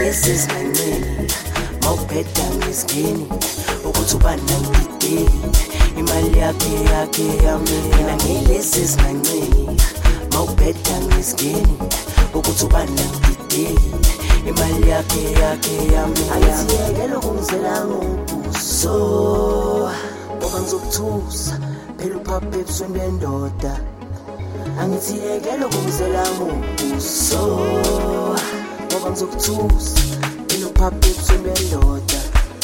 ngiyelesi ngancane mawubheda ngeskin ukuthi ubana ngideli imali yakhe yami mina ngiyelesi ngancane mawubheda ngeskin ukuthi ubana ngideli imali yakhe yami ayiziyekelo kungizela ngobuso ngoba ngizokuthusa phela uphapha ebusweni bendoda angithiyekelo kungizela ngobuso ngoba ngizokuthusa phela uphapha ebusweni bendoda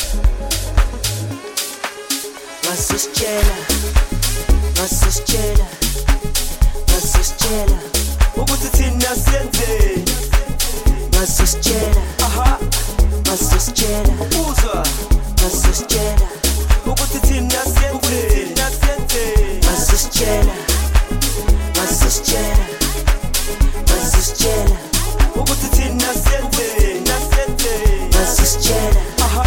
ngasisitshela ukuthi thina siyenzeni ngasisitshela uzwa ngasisitshela ukuthi thina siyenzeni ngasisitshela ukuthi thina siyenzeni ngasisitshela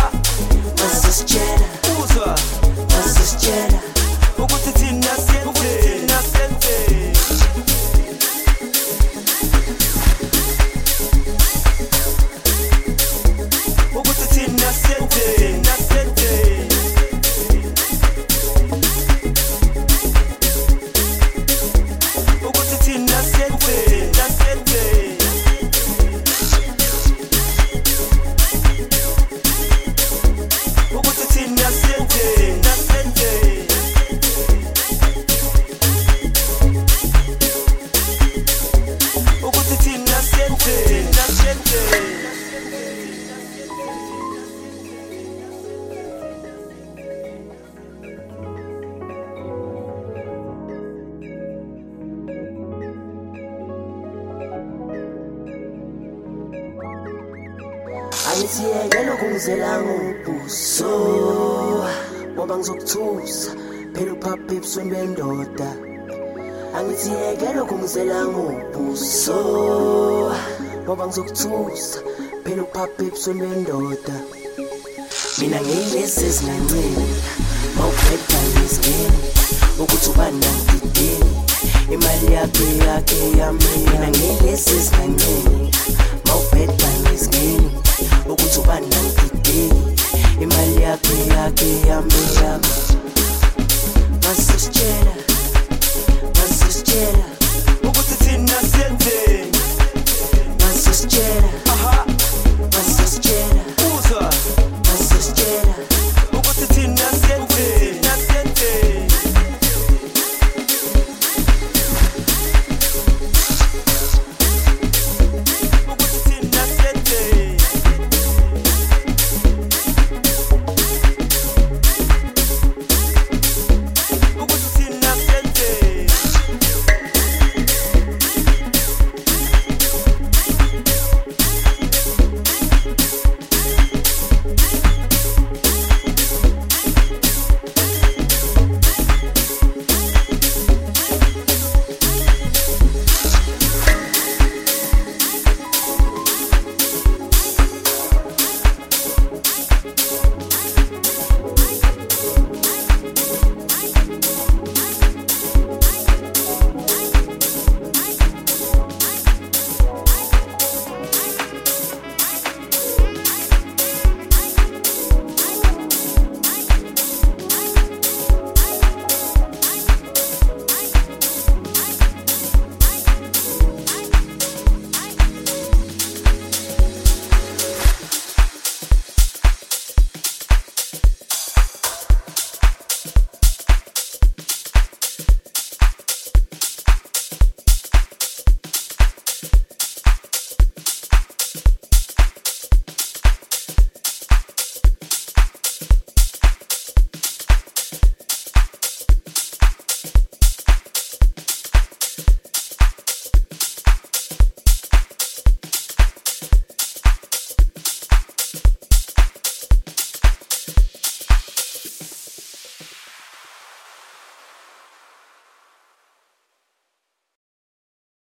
uzwa ngasisitshela ukuthi thina siyenzeni ukuthi thina siyenzeni ukuthi thina siyenzeni ukuthi thina siyenzeni ukuthi thina siyenzeni ayithiyekelo kungizela ngobuso ngoba ngizokuthusa phela uphapha ebusweni bendoda angithiyekelo kungizela ngobuso ngoba ngizokuthusa phela uphapha ebusweni bendoda mina ngiyilesi ezingancane mawubheda ngeskin ukuthi ubana ngideli imali yakhe yami mina ngiyilesi ezingancane mawubheda